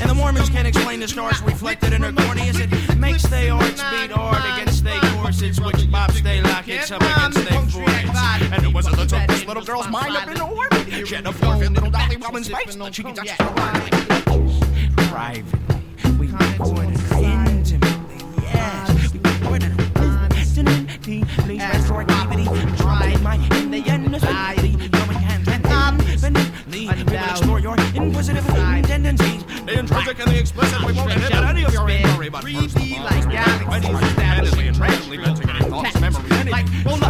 And the Mormons can't explain the stars reflected in their corneas. It makes their hearts beat hard against their corsets, which bops they lockets up against their foreheads. And it wasn't until this little girl's mind up in orbit. She had a forfeit little Dolly Woman's face that she could touch privately. We recorded her intimately, yes. We recorded her intimately. Please restore DVD. Try my in the anxiety. Going hand in hand. Infinitely. We will explore your inquisitive tendencies. The intrinsic and the explicit. We won't inhibit any of your inquiry, but 3D like galaxies. Independently and randomly venting any thoughts, memories, anything.